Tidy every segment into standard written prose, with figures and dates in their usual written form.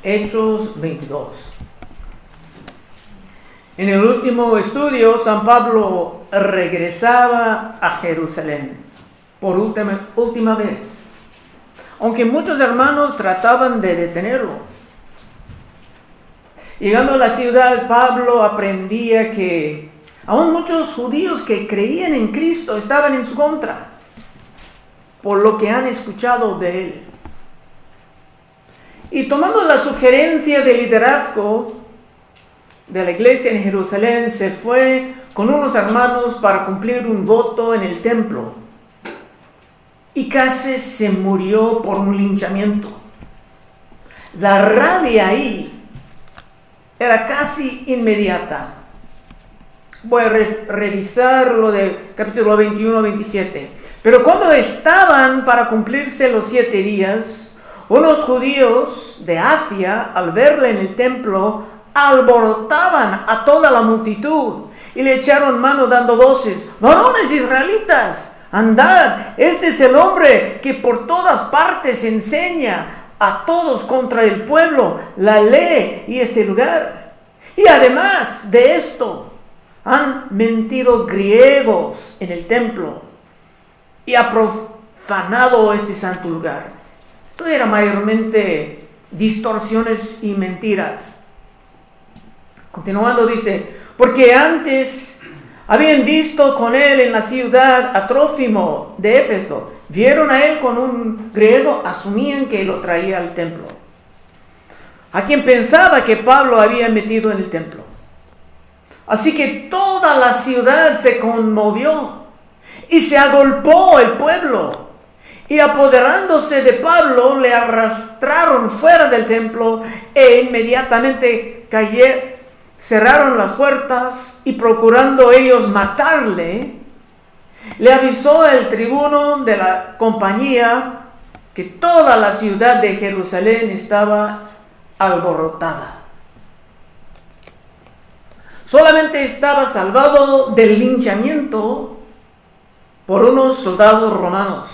Hechos 22. En el último estudio, San Pablo regresaba a Jerusalén por última vez, aunque muchos hermanos trataban de detenerlo. Llegando a la ciudad, Pablo aprendía que aún muchos judíos que creían en Cristo estaban en su contra, por lo que han escuchado de él. Y tomando la sugerencia de liderazgo de la iglesia en Jerusalén, se fue con unos hermanos para cumplir un voto en el templo. Y casi se murió por un linchamiento. La rabia ahí era casi inmediata. Voy a revisar lo de capítulo 21-27. Pero cuando estaban para cumplirse los 7 días, unos judíos de Asia, al verle en el templo, alborotaban a toda la multitud y le echaron mano dando voces: varones israelitas, andad, este es el hombre que por todas partes enseña a todos contra el pueblo la ley y este lugar. Y además de esto, han mentido griegos en el templo y ha profanado este santo lugar. Esto era mayormente distorsiones y mentiras. Continuando dice: porque antes habían visto con él en la ciudad a Trófimo de Éfeso. Vieron a él con un griego, asumían que lo traía al templo, a quien pensaba que Pablo había metido en el templo. Así que toda la ciudad se conmovió y se agolpó el pueblo. Y apoderándose de Pablo, le arrastraron fuera del templo e inmediatamente cerraron las puertas y procurando ellos matarle, le avisó el tribuno de la compañía que toda la ciudad de Jerusalén estaba alborotada. Solamente estaba salvado del linchamiento por unos soldados romanos.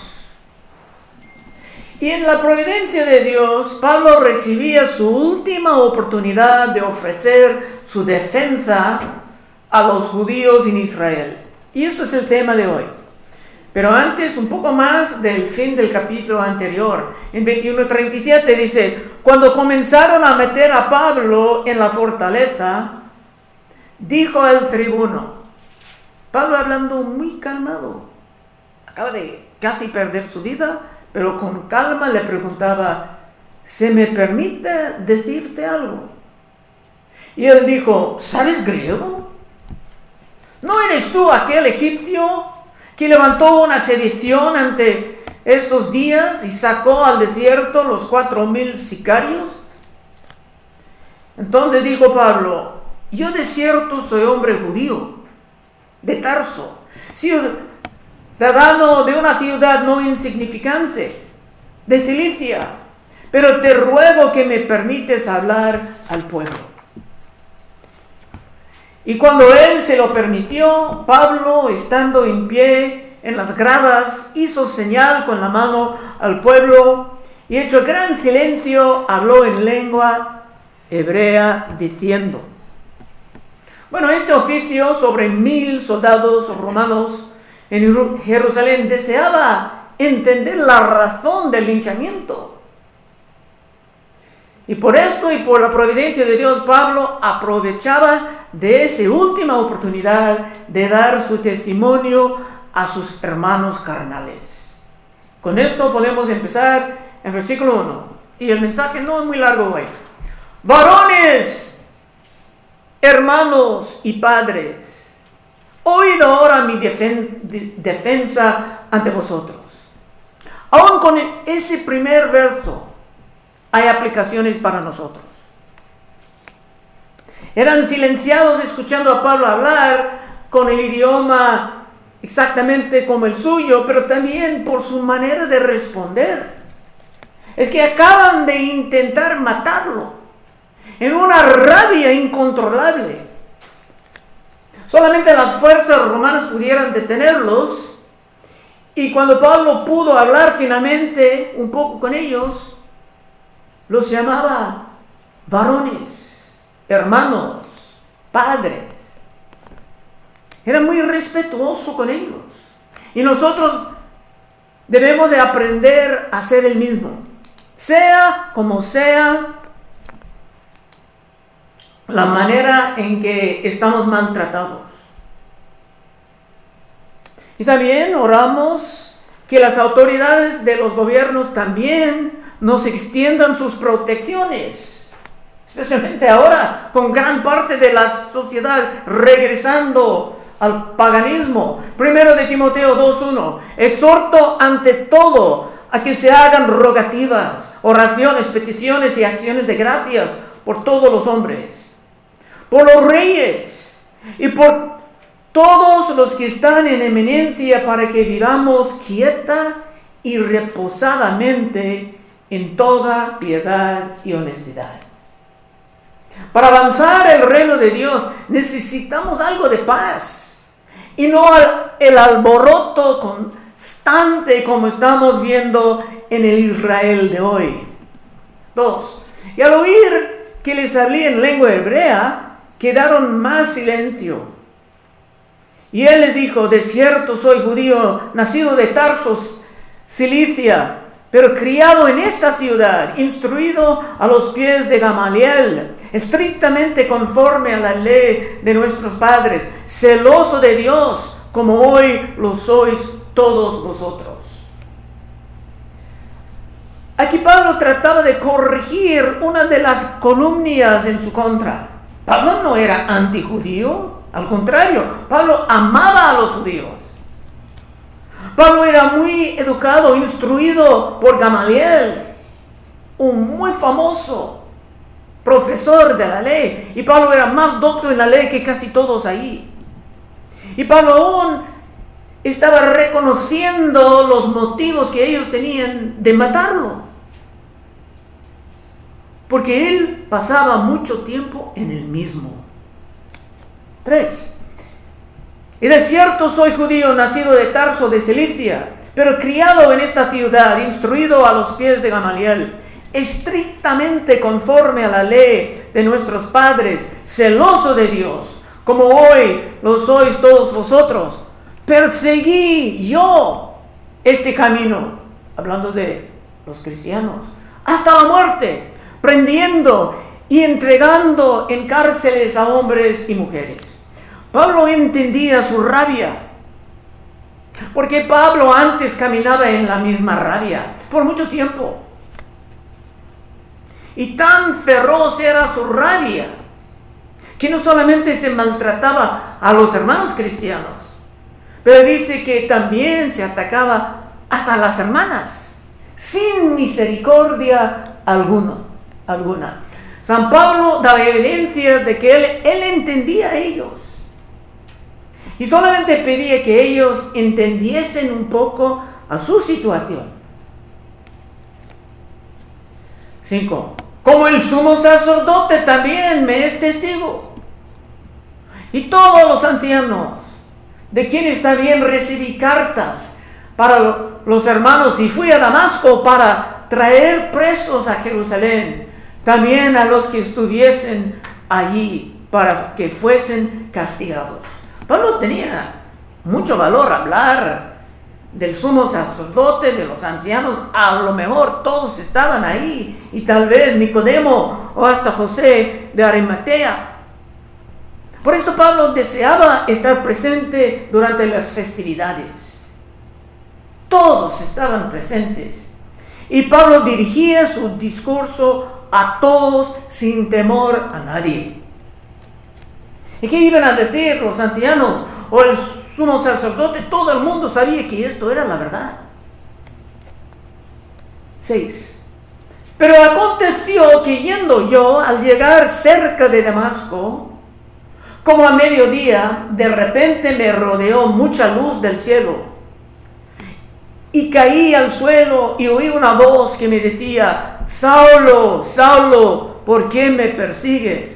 Y en la providencia de Dios, Pablo recibía su última oportunidad de ofrecer su defensa a los judíos en Israel. Y eso es el tema de hoy. Pero antes, un poco más del fin del capítulo anterior. En 21:37 dice: cuando comenzaron a meter a Pablo en la fortaleza, dijo el tribuno, Pablo hablando muy calmado, acaba de casi perder su vida, pero con calma le preguntaba: ¿se me permite decirte algo? Y él dijo: ¿sabes griego? ¿No eres tú aquel egipcio que levantó una sedición ante estos días y sacó al desierto los 4,000 sicarios? Entonces dijo Pablo: yo de cierto soy hombre judío, de Tarso, ciudadano de una ciudad no insignificante, de Cilicia, pero te ruego que me permites hablar al pueblo. Y cuando él se lo permitió, Pablo, estando en pie en las gradas, hizo señal con la mano al pueblo y, hecho gran silencio, habló en lengua hebrea diciendo: bueno, este oficio sobre 1,000 soldados romanos en Jerusalén deseaba entender la razón del linchamiento. Y por esto y por la providencia de Dios, Pablo aprovechaba de esa última oportunidad de dar su testimonio a sus hermanos carnales. Con esto podemos empezar en versículo 1. Y el mensaje no es muy largo hoy. Varones, hermanos y padres, oíd ahora mi defensa ante vosotros. Aún con ese primer verso hay aplicaciones para nosotros. Eran silenciados escuchando a Pablo hablar con el idioma exactamente como el suyo, pero también por su manera de responder. Es que acaban de intentar matarlo en una rabia incontrolable. Solamente las fuerzas romanas pudieran detenerlos, y cuando Pablo pudo hablar finalmente un poco con ellos, los llamaba varones, hermanos, padres. Era muy respetuoso con ellos. Y nosotros debemos de aprender a ser el mismo. Sea como sea la manera en que estamos maltratados. Y también oramos que las autoridades de los gobiernos también nos extiendan sus protecciones, especialmente ahora, con gran parte de la sociedad regresando al paganismo. 1 de Timoteo 2:1, exhorto ante todo a que se hagan rogativas, oraciones, peticiones y acciones de gracias por todos los hombres, por los reyes y por todos los que están en eminencia, para que vivamos quieta y reposadamente en toda piedad y honestidad. Para avanzar el reino de Dios necesitamos algo de paz y no el alboroto constante como estamos viendo en el Israel de hoy. 2. Y al oír que les hablé en lengua hebrea, quedaron más silencio. Y él les dijo: de cierto soy judío, nacido de Tarso, Cilicia, pero criado en esta ciudad, instruido a los pies de Gamaliel, estrictamente conforme a la ley de nuestros padres, celoso de Dios, como hoy lo sois todos vosotros. Aquí Pablo trataba de corregir una de las calumnias en su contra. Pablo no era antijudío, al contrario, Pablo amaba a los judíos. Pablo era muy educado, instruido por Gamaliel, un muy famoso profesor de la ley. Y Pablo era más docto en la ley que casi todos ahí. Y Pablo aún estaba reconociendo los motivos que ellos tenían de matarlo, porque él pasaba mucho tiempo en el mismo. 3. Y de cierto soy judío, nacido de Tarso de Cilicia, pero criado en esta ciudad, instruido a los pies de Gamaliel, estrictamente conforme a la ley de nuestros padres, celoso de Dios, como hoy lo sois todos vosotros. Perseguí yo este camino, hablando de los cristianos, hasta la muerte, prendiendo y entregando en cárceles a hombres y mujeres. Pablo entendía su rabia, porque Pablo antes caminaba en la misma rabia por mucho tiempo. Y tan feroz era su rabia, que no solamente se maltrataba a los hermanos cristianos, pero dice que también se atacaba hasta a las hermanas, sin misericordia alguna. San Pablo da evidencia de que él entendía a ellos. Y solamente pedía que ellos entendiesen un poco a su situación. 5. Como el sumo sacerdote también me es testigo. Y todos los ancianos, de quienes también recibí cartas para los hermanos, y fui a Damasco para traer presos a Jerusalén, también a los que estuviesen allí, para que fuesen castigados. Pablo tenía mucho valor hablar del sumo sacerdote, de los ancianos. A lo mejor todos estaban ahí, y tal vez Nicodemo o hasta José de Arimatea. Por eso Pablo deseaba estar presente durante las festividades. Todos estaban presentes, y Pablo dirigía su discurso a todos sin temor a nadie. ¿Y qué iban a decir los ancianos o el sumo sacerdote? Todo el mundo sabía que esto era la verdad. 6. Pero aconteció que yendo yo, al llegar cerca de Damasco, como a mediodía, de repente me rodeó mucha luz del cielo, y caí al suelo y oí una voz que me decía: Saulo, Saulo, ¿por qué me persigues?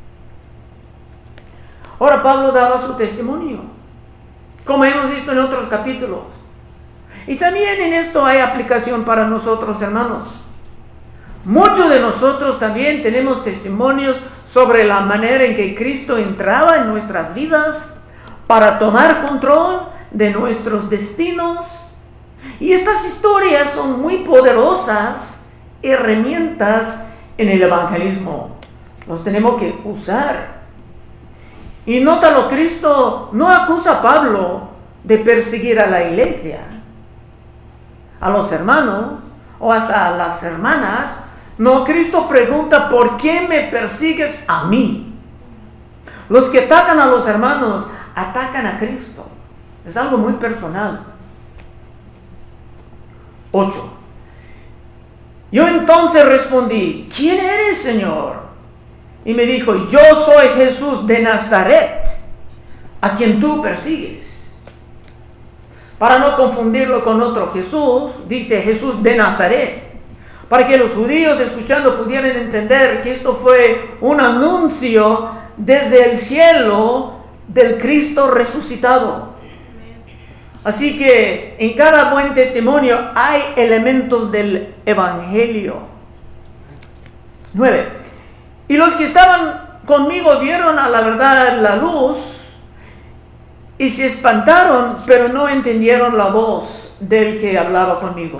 Ahora Pablo daba su testimonio, como hemos visto en otros capítulos. Y también en esto hay aplicación para nosotros, hermanos. Muchos de nosotros también tenemos testimonios sobre la manera en que Cristo entraba en nuestras vidas para tomar control de nuestros destinos. Y estas historias son muy poderosas herramientas en el evangelismo. Los tenemos que usar. Y nótalo, Cristo no acusa a Pablo de perseguir a la iglesia, a los hermanos o hasta a las hermanas. No, Cristo pregunta: ¿por qué me persigues a mí? Los que atacan a los hermanos atacan a Cristo. Es algo muy personal. 8. Yo entonces respondí: ¿quién eres, Señor? Y me dijo: yo soy Jesús de Nazaret, a quien tú persigues. Para no confundirlo con otro Jesús, dice Jesús de Nazaret, para que los judíos escuchando pudieran entender que esto fue un anuncio desde el cielo del Cristo resucitado. Así que en cada buen testimonio hay elementos del evangelio. 9. Y los que estaban conmigo vieron a la verdad la luz y se espantaron, pero no entendieron la voz del que hablaba conmigo.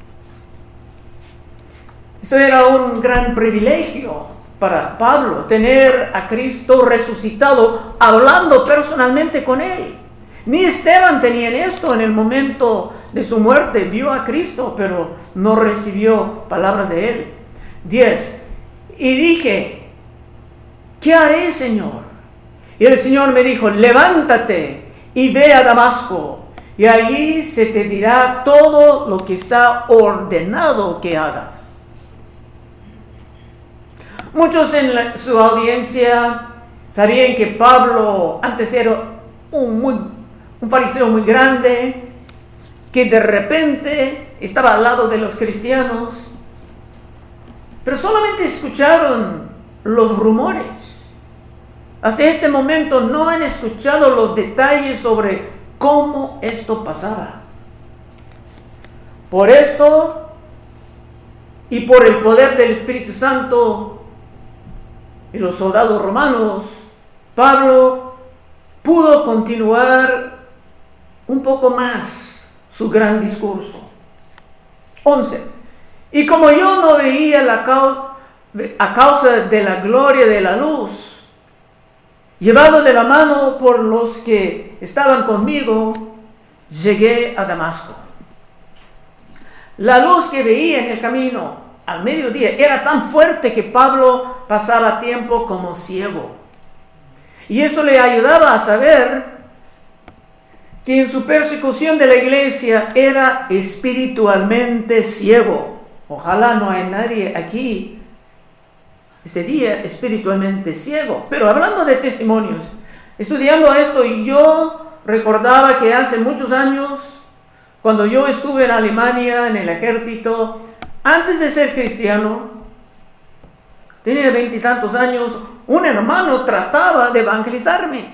Esto era un gran privilegio para Pablo, tener a Cristo resucitado hablando personalmente con él. Ni Esteban tenía esto en el momento de su muerte. Vio a Cristo, pero no recibió palabras de él. 10. Y dije: ¿qué haré, Señor? Y el Señor me dijo: levántate y ve a Damasco, y allí se te dirá todo lo que está ordenado que hagas. Muchos en su audiencia sabían que Pablo antes era un fariseo muy grande, que de repente estaba al lado de los cristianos, pero solamente escucharon los rumores. Hasta este momento no han escuchado los detalles sobre cómo esto pasaba. Por esto y por el poder del Espíritu Santo y los soldados romanos, Pablo pudo continuar un poco más su gran discurso. 11. Y como yo no veía a causa de la gloria de la luz, llevado de la mano por los que estaban conmigo, llegué a Damasco. La luz que veía en el camino al mediodía era tan fuerte que Pablo pasaba tiempo como ciego. Y eso le ayudaba a saber que en su persecución de la iglesia era espiritualmente ciego. Ojalá no haya nadie aquí este día espiritualmente ciego. Pero hablando de testimonios, estudiando esto, yo recordaba que hace muchos años, cuando yo estuve en Alemania, en el ejército, antes de ser cristiano, tenía 20 y tantos años, un hermano trataba de evangelizarme.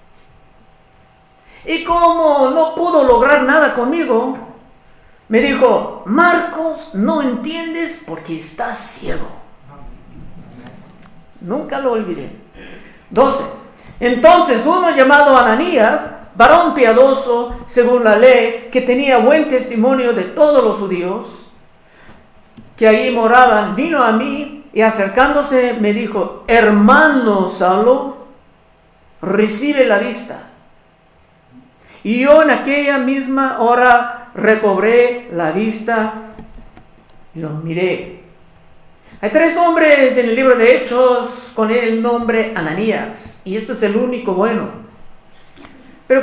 Y como no pudo lograr nada conmigo, me dijo: Marcos, no entiendes porque estás ciego. Nunca lo olvidé. 12. Entonces uno llamado Ananías, varón piadoso según la ley, que tenía buen testimonio de todos los judíos que allí moraban, vino a mí y acercándose me dijo: hermano Saulo, recibe la vista. Y yo en aquella misma hora recobré la vista y los miré. Hay 3 hombres en el libro de Hechos con el nombre Ananías, y esto es el único bueno. Pero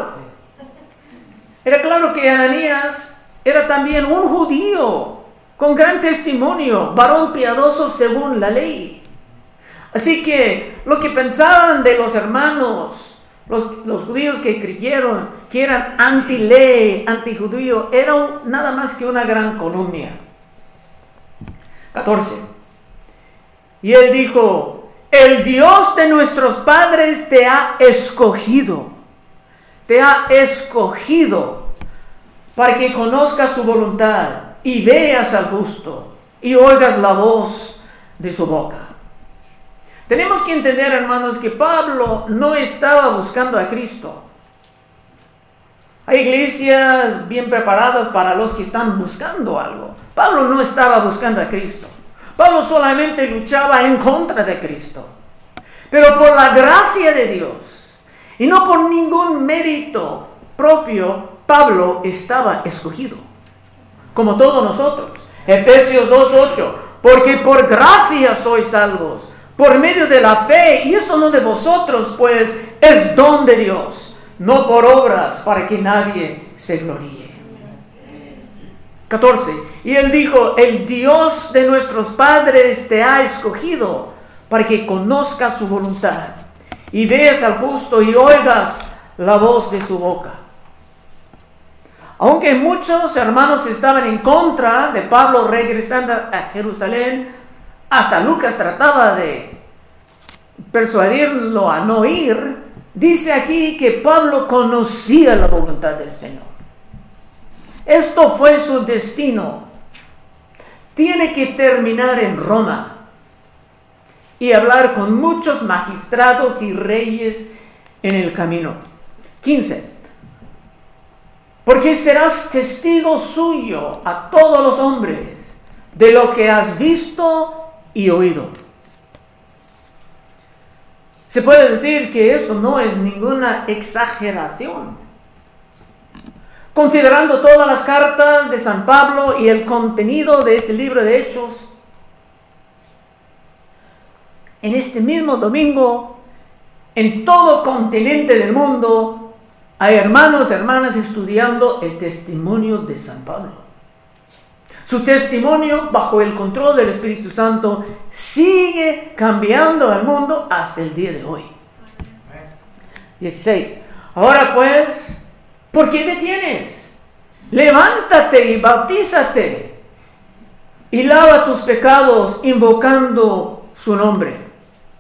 era claro que Ananías era también un judío con gran testimonio, varón piadoso según la ley. Así que lo que pensaban de los hermanos, los judíos que creyeron que eran anti-ley, anti-judío, era nada más que una gran calumnia. 14. Y él dijo: el Dios de nuestros padres te ha escogido para que conozcas su voluntad y veas al justo, y oigas la voz de su boca. Tenemos que entender, hermanos, que Pablo no estaba buscando a Cristo. Hay iglesias bien preparadas para los que están buscando algo. Pablo no estaba buscando a Cristo. Pablo solamente luchaba en contra de Cristo. Pero por la gracia de Dios y no por ningún mérito propio, Pablo estaba escogido, como todos nosotros. Efesios 2:8, porque por gracia sois salvos, por medio de la fe, y esto no de vosotros, pues es don de Dios, no por obras, para que nadie se gloríe. 14, y él dijo, el Dios de nuestros padres te ha escogido para que conozcas su voluntad y veas al justo y oigas la voz de su boca. Aunque muchos hermanos estaban en contra de Pablo regresando a Jerusalén, hasta Lucas trataba de persuadirlo a no ir, dice aquí que Pablo conocía la voluntad del Señor. Esto fue su destino. Tiene que terminar en Roma y hablar con muchos magistrados y reyes en el camino. 15. Porque serás testigo suyo a todos los hombres de lo que has visto y oído. Se puede decir que esto no es ninguna exageración. Considerando todas las cartas de San Pablo y el contenido de este libro de Hechos, en este mismo domingo, en todo continente del mundo, hay hermanos y hermanas estudiando el testimonio de San Pablo. Su testimonio, bajo el control del Espíritu Santo, sigue cambiando al mundo hasta el día de hoy. 16. Ahora pues, ¿por qué detienes? Levántate y bautízate y lava tus pecados invocando su nombre.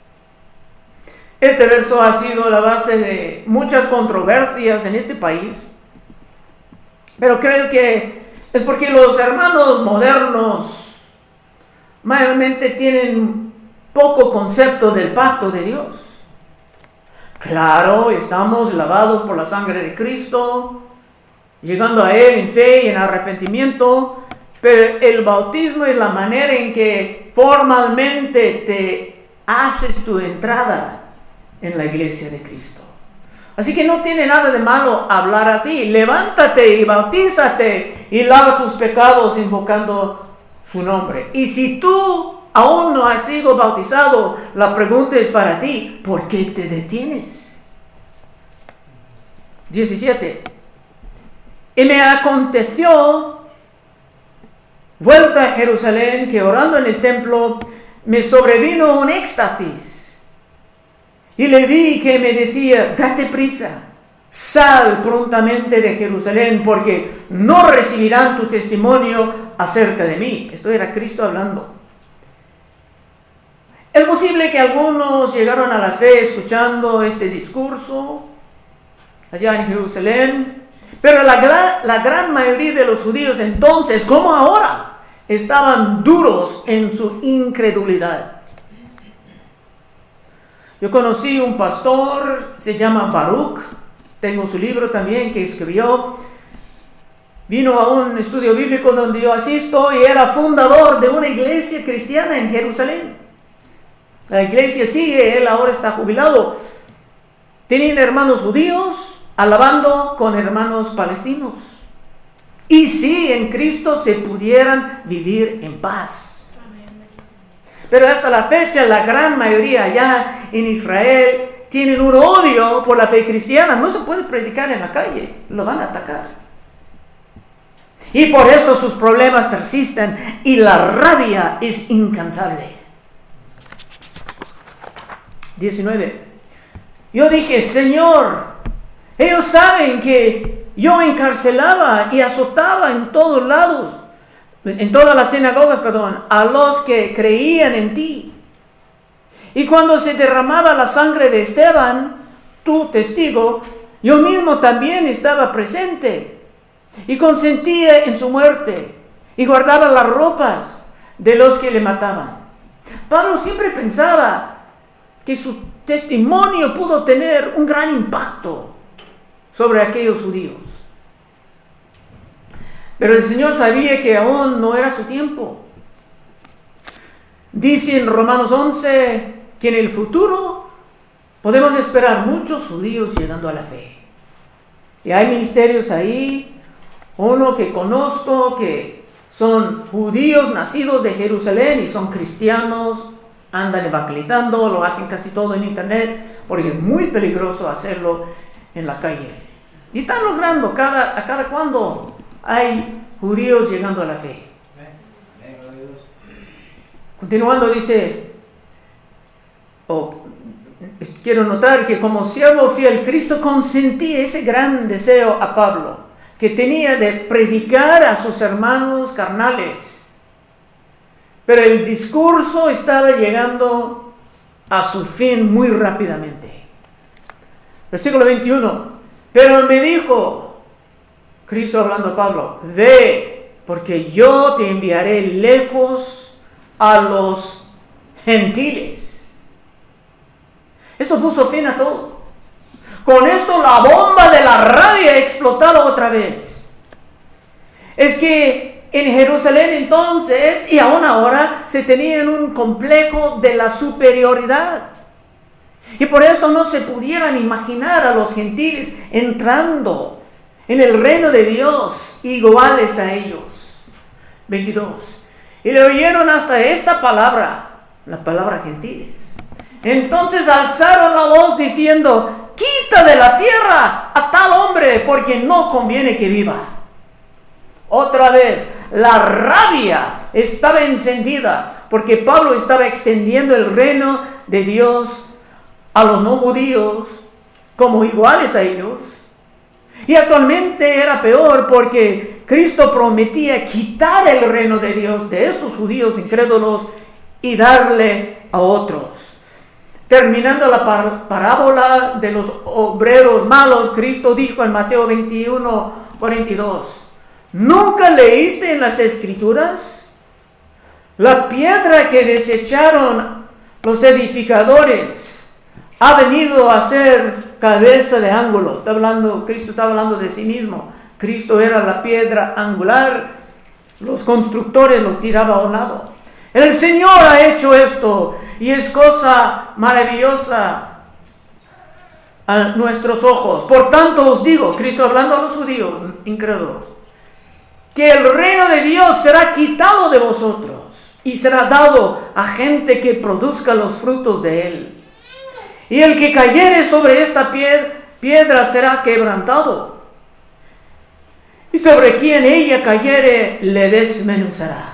Este verso ha sido la base de muchas controversias en este país, pero creo que es porque los hermanos modernos mayormente tienen poco concepto del pacto de Dios. Claro, estamos lavados por la sangre de Cristo, llegando a Él en fe y en arrepentimiento, pero el bautismo es la manera en que formalmente te haces tu entrada en la iglesia de Cristo. Así que no tiene nada de malo hablar así. Levántate y bautízate y lava tus pecados invocando su nombre. Y si tú aún no has sido bautizado, la pregunta es para ti, ¿por qué te detienes? 17. Y me aconteció, vuelta a Jerusalén, que orando en el templo, me sobrevino un éxtasis. Y le vi que me decía, date prisa, sal prontamente de Jerusalén, porque no recibirán tu testimonio acerca de mí. Esto era Cristo hablando. Es posible que algunos llegaron a la fe escuchando este discurso allá en Jerusalén, pero la gran mayoría de los judíos entonces, como ahora, estaban duros en su incredulidad. Yo conocí un pastor, se llama Baruch, tengo su libro también que escribió. Vino a un estudio bíblico donde yo asisto y era fundador de una iglesia cristiana en Jerusalén. La iglesia sigue, él ahora está jubilado. Tenían hermanos judíos alabando con hermanos palestinos. Y si en Cristo se pudieran vivir en paz. Pero hasta la fecha la gran mayoría allá en Israel tienen un odio por la fe cristiana. No se puede predicar en la calle, lo van a atacar. Y por esto sus problemas persisten y la rabia es incansable. 19. Yo dije, Señor, ellos saben que yo encarcelaba y azotaba en todos lados, en todas las sinagogas, a los que creían en ti. Y cuando se derramaba la sangre de Esteban, tu testigo, yo mismo también estaba presente y consentía en su muerte y guardaba las ropas de los que le mataban. Pablo siempre pensaba que su testimonio pudo tener un gran impacto sobre aquellos judíos. Pero el Señor sabía que aún no era su tiempo. Dice en Romanos 11 que en el futuro podemos esperar muchos judíos llegando a la fe. Y hay ministerios ahí, uno que conozco que son judíos nacidos de Jerusalén y son cristianos, andan evangelizando, lo hacen casi todo en internet, porque es muy peligroso hacerlo en la calle. Y están logrando, a cada cuando hay judíos llegando a la fe. Continuando dice, quiero notar que como siervo fiel, Cristo consentía ese gran deseo a Pablo, que tenía de predicar a sus hermanos carnales. Pero el discurso estaba llegando a su fin muy rápidamente. Versículo 21. Pero me dijo, Cristo hablando a Pablo, ve, porque yo te enviaré lejos a los gentiles. Esto puso fin a todo. Con esto la bomba de la rabia explotaba otra vez. Es que en Jerusalén entonces y aún ahora se tenían un complejo de la superioridad. Y por esto no se pudieran imaginar a los gentiles entrando en el reino de Dios iguales a ellos. 22. Y le oyeron hasta esta palabra, la palabra gentiles. Entonces alzaron la voz diciendo, quita de la tierra a tal hombre, porque no conviene que viva. Otra vez, la rabia estaba encendida, porque Pablo estaba extendiendo el reino de Dios a los no judíos como iguales a ellos. Y actualmente era peor, porque Cristo prometía quitar el reino de Dios de estos judíos incrédulos y darle a otros. Terminando la parábola de los obreros malos, Cristo dijo en Mateo 21:42, ¿nunca leíste en las Escrituras? La piedra que desecharon los edificadores ha venido a ser cabeza de ángulo. Cristo está hablando de sí mismo. Cristo era la piedra angular, los constructores lo tiraban a un lado. El Señor ha hecho esto y es cosa maravillosa a nuestros ojos. Por tanto os digo, Cristo hablando a los judíos incrédulos, que el reino de Dios será quitado de vosotros y será dado a gente que produzca los frutos de él. Y el que cayere sobre esta piedra será quebrantado, y sobre quien ella cayere le desmenuzará.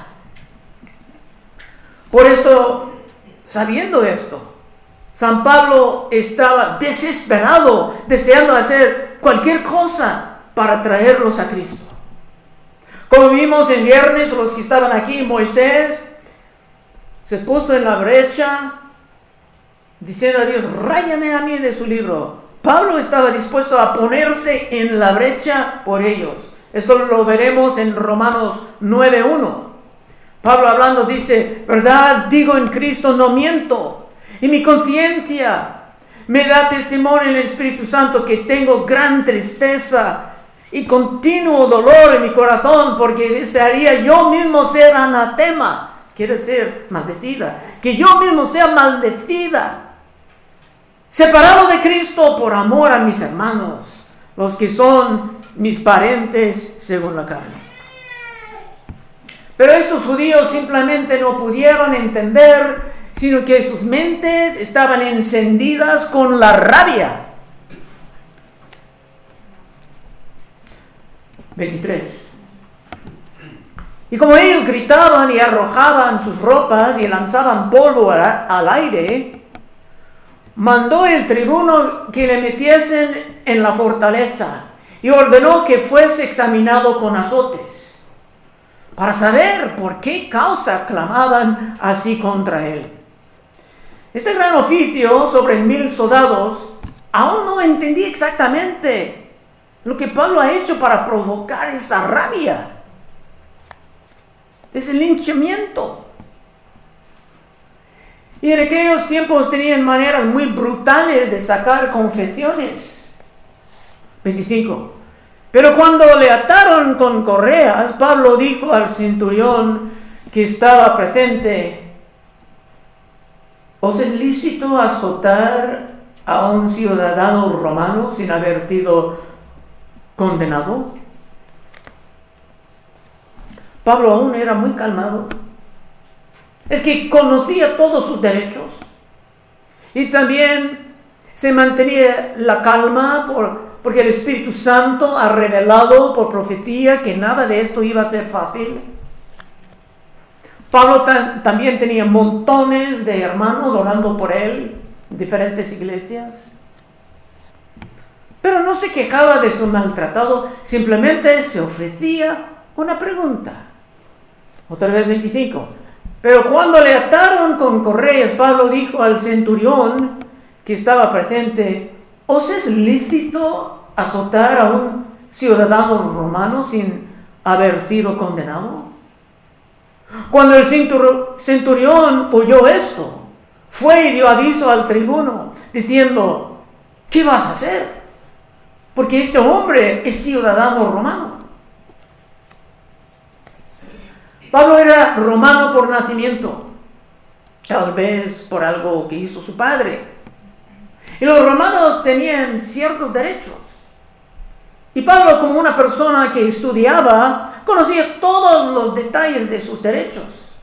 Por esto, sabiendo esto, San Pablo estaba desesperado, deseando hacer cualquier cosa para traerlos a Cristo. Como vimos en viernes, los que estaban aquí, Moisés se puso en la brecha, diciendo a Dios, ráyame a mí de su libro. Pablo estaba dispuesto a ponerse en la brecha por ellos. Esto lo veremos en Romanos 9:1. Pablo hablando dice, verdad digo en Cristo, no miento, y mi conciencia me da testimonio en el Espíritu Santo que tengo gran tristeza y continuo dolor en mi corazón, porque desearía yo mismo ser anatema, quiere decir maldecida, que yo mismo sea maldecida, separado de Cristo por amor a mis hermanos, los que son mis parientes según la carne. Pero estos judíos simplemente no pudieron entender, sino que sus mentes estaban encendidas con la rabia. 23. Y como ellos gritaban y arrojaban sus ropas y lanzaban polvo al aire, mandó el tribuno que le metiesen en la fortaleza y ordenó que fuese examinado con azotes, para saber por qué causa clamaban así contra él. Este gran oficio sobre 1,000 soldados aún no entendía exactamente lo que Pablo ha hecho para provocar esa rabia, ese linchamiento. Y en aquellos tiempos tenían maneras muy brutales de sacar confesiones. 25. Pero cuando le ataron con correas, Pablo dijo al centurión que estaba presente: ¿os es lícito azotar a un ciudadano romano sin haber sido condenado? Pablo aún era muy calmado. Es que conocía todos sus derechos y también se mantenía la calma porque el Espíritu Santo ha revelado por profecía que nada de esto iba a ser fácil. Pablo también tenía montones de hermanos orando por él en diferentes iglesias. Pero no se quejaba de su maltratado, simplemente se ofrecía una pregunta. Otra vez 25. Pero cuando le ataron con correas, Pablo dijo al centurión que estaba presente: ¿os es lícito azotar a un ciudadano romano sin haber sido condenado? Cuando el centurión oyó esto, fue y dio aviso al tribuno, diciendo: ¿qué vas a hacer? Porque este hombre es ciudadano romano. Pablo era romano por nacimiento, tal vez por algo que hizo su padre. Y los romanos tenían ciertos derechos. Y Pablo, como una persona que estudiaba, conocía todos los detalles de sus derechos.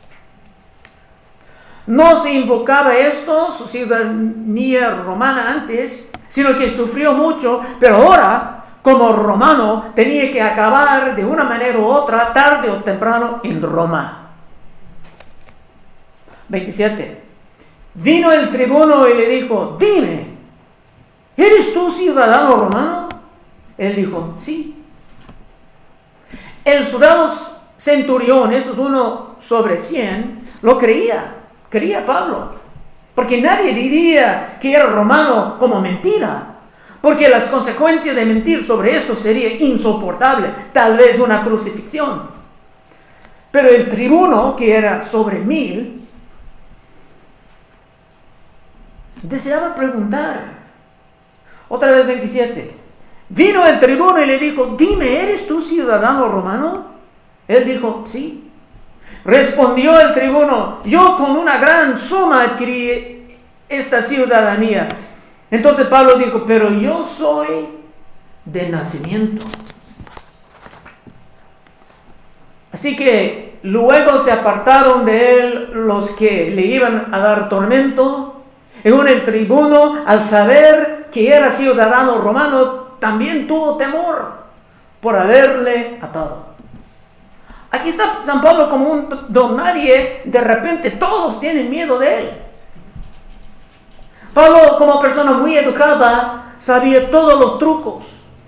No se invocaba su ciudadanía romana antes, sino que sufrió mucho, pero ahora, como romano, tenía que acabar de una manera u otra, tarde o temprano, en Roma. 27. Vino el tribuno y le dijo: dime, ¿eres tú ciudadano romano? Él dijo: sí. El soldado centurión, eso es 1 sobre 100, lo creía Pablo, porque nadie diría que era romano como mentira. Porque las consecuencias de mentir sobre esto sería insoportable, tal vez una crucifixión. Pero el tribuno, que era sobre 1000, deseaba preguntar. Otra vez 27. Vino el tribuno y le dijo: dime, ¿eres tú ciudadano romano? Él dijo: sí. Respondió el tribuno: yo con una gran suma adquirí esta ciudadanía. Entonces Pablo dijo: pero yo soy de nacimiento. Así que luego se apartaron de él los que le iban a dar tormento. Y el tribuno, al saber que era ciudadano romano, también tuvo temor por haberle atado. Aquí está San Pablo como un don nadie. De repente todos tienen miedo de él. Pablo, como persona muy educada, sabía todos los trucos.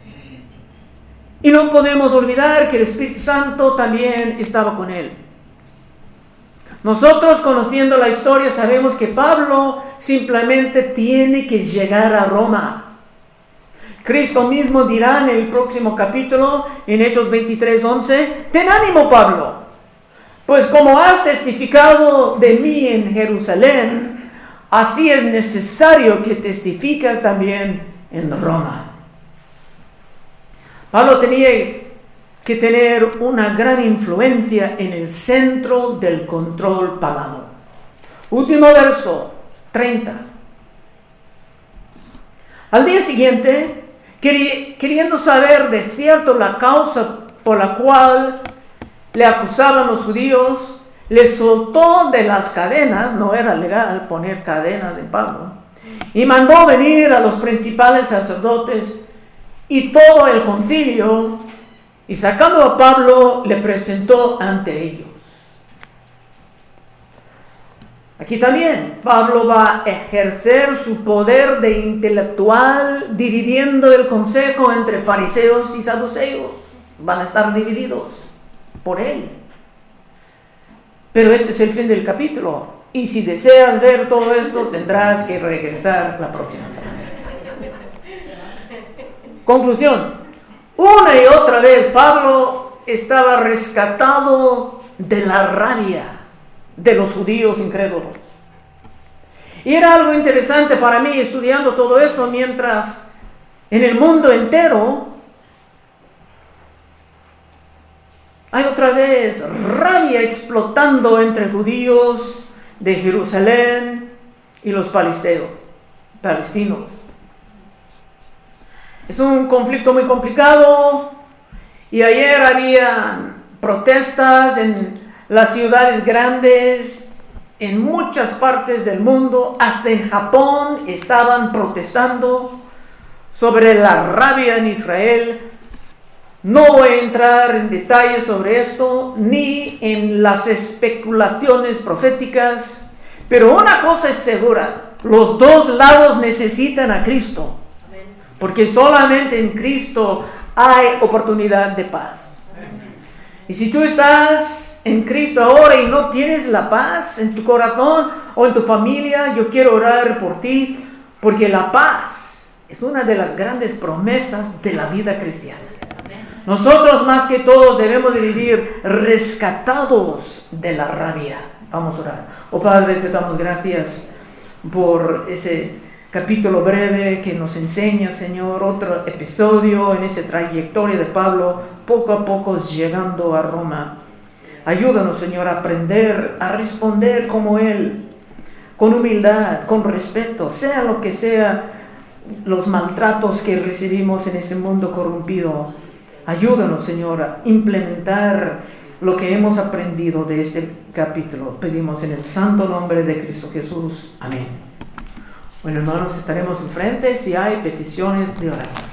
Y no podemos olvidar que el Espíritu Santo también estaba con él. Nosotros, conociendo la historia, sabemos que Pablo simplemente tiene que llegar a Roma. Cristo mismo dirá en el próximo capítulo, en Hechos 23:11, ten ánimo, Pablo, pues como has testificado de mí en Jerusalén, así es necesario que testificas también en Roma. Pablo tenía que tener una gran influencia en el centro del control pagano. Último verso, 30. Al día siguiente, queriendo saber de cierto la causa por la cual le acusaban los judíos, le soltó de las cadenas, no era legal poner cadenas de Pablo, y mandó venir a los principales sacerdotes y todo el concilio, y sacando a Pablo le presentó ante ellos. Aquí también Pablo va a ejercer su poder de intelectual, dividiendo el consejo entre fariseos y saduceos. Van a estar divididos por él. Pero este es el fin del capítulo. Y si deseas ver todo esto, tendrás que regresar la próxima semana. Conclusión. Una y otra vez Pablo estaba rescatado de la rabia de los judíos incrédulos. Y era algo interesante para mí estudiando todo esto, mientras en el mundo entero hay otra vez rabia explotando entre judíos de Jerusalén y los palestinos. Es un conflicto muy complicado, y ayer había protestas en las ciudades grandes, en muchas partes del mundo, hasta en Japón estaban protestando sobre la rabia en Israel. No voy a entrar en detalles sobre esto, ni en las especulaciones proféticas, pero una cosa es segura: los dos lados necesitan a Cristo, porque solamente en Cristo hay oportunidad de paz. Y si tú estás en Cristo ahora y no tienes la paz en tu corazón o en tu familia, yo quiero orar por ti, porque la paz es una de las grandes promesas de la vida cristiana. Nosotros más que todos debemos de vivir rescatados de la rabia. Vamos a orar. Oh Padre, te damos gracias por ese capítulo breve que nos enseña, Señor, otro episodio en esa trayectoria de Pablo, poco a poco llegando a Roma. Ayúdanos, Señor, a aprender a responder como Él, con humildad, con respeto, sea lo que sea los maltratos que recibimos en ese mundo corrompido. Ayúdanos, Señor, a implementar lo que hemos aprendido de este capítulo. Pedimos en el santo nombre de Cristo Jesús. Amén. Bueno, hermanos, estaremos enfrente si hay peticiones de oración.